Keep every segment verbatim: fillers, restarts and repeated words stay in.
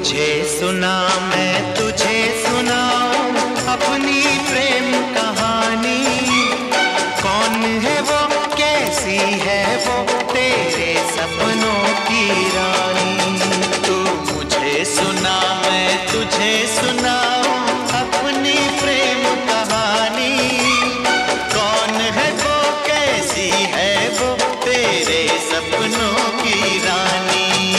मुझे सुना मैं तुझे सुनाऊं अपनी प्रेम कहानी। कौन है वो, कैसी है वो, तेरे सपनों की रानी। तू मुझे सुना मैं तुझे सुनाऊं अपनी प्रेम कहानी। कौन है वो, कैसी है वो, तेरे सपनों की रानी।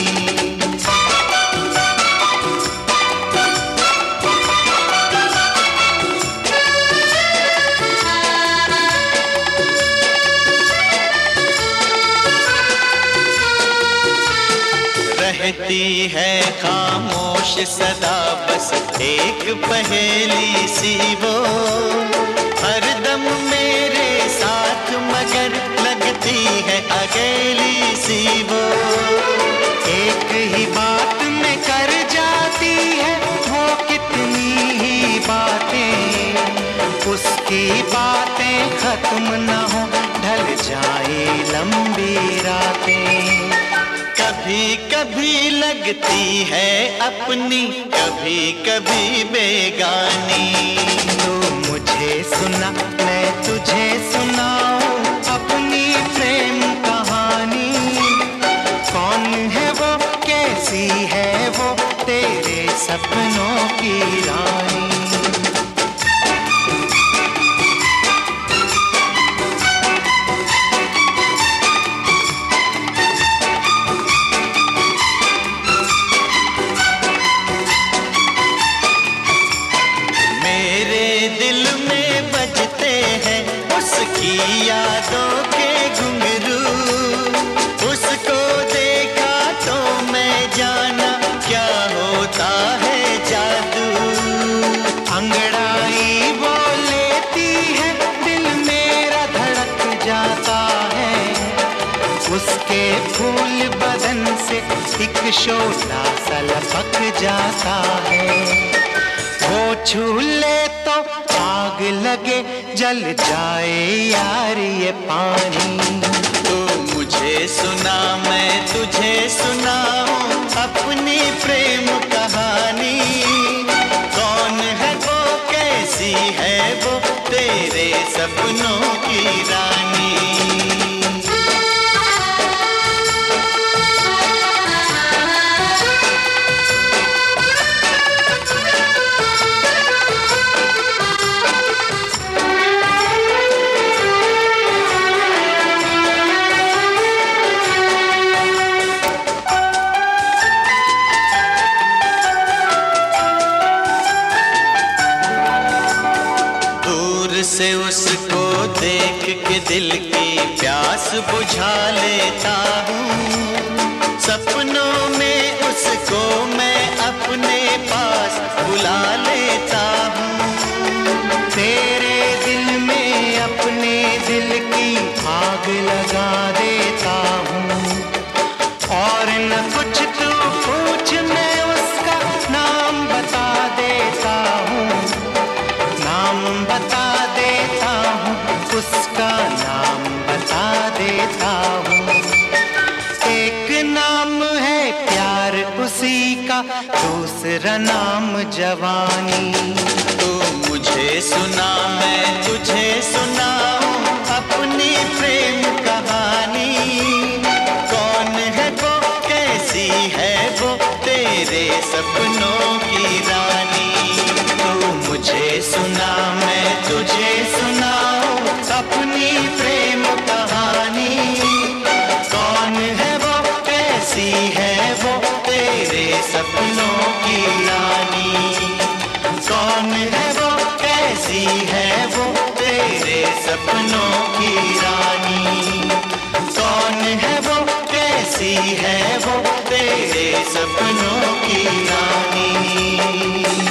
रहती है खामोश सदा बस एक पहेली सी वो, हरदम मेरे साथ मगर लगती है अकेली सी वो। एक ही बात में कर जाती है वो कितनी ही बातें, उसकी बातें खत्म न हो ढल जाए लंबी रातें। कभी कभी लगती है अपनी, कभी कभी बेगानी। तू मुझे सुना मैं तुझे सुनाऊं अपनी प्रेम कहानी। कौन है वो, कैसी है वो, तेरे सपनों की रानी। उसकी यादों के घुंघरू, उसको देखा तो मैं जाना क्या होता है जादू। अंगड़ाई वो लेती है दिल मेरा धड़क जाता है, उसके फूल बदन से एक शोला सा लपक जाता है। वो छू ले तो आग लगे जल जाए यार ये पानी। तू मुझे सुना मैं तुझे सुनाऊं अपनी प्रेम कहानी। कौन है वो, कैसी है वो, तेरे सपनों की रानी। से उसको देख के दिल की प्यास बुझा लेता हूँ। सपनों में उसको मैं अपने पास बुला लेता हूँ। तेरे दिल में अपने दिल की आग लगा देता हूँ। और न कुछ तू पूछ मैं उसका नाम बता देता हूँ। नाम बता देता हूँ, उसका नाम बता देता हूँ। एक नाम है प्यार उसी का, दूसरा नाम जवानी। तू मुझे सुना मैं तुझे सुनाऊं अपनी प्रेम कहानी। कौन है वो, कैसी है वो, तेरे सपनों की रानी। तू मुझे सुना मैं तुझे सुनाऊं अपनी प्रेम कहानी। कौन है वो, कैसी है वो, तेरे सपनों की रानी। कौन है वो, कैसी है वो, तेरे सपनों की रानी। कौन है वो, कैसी है वो, तेरे सपनों की रानी।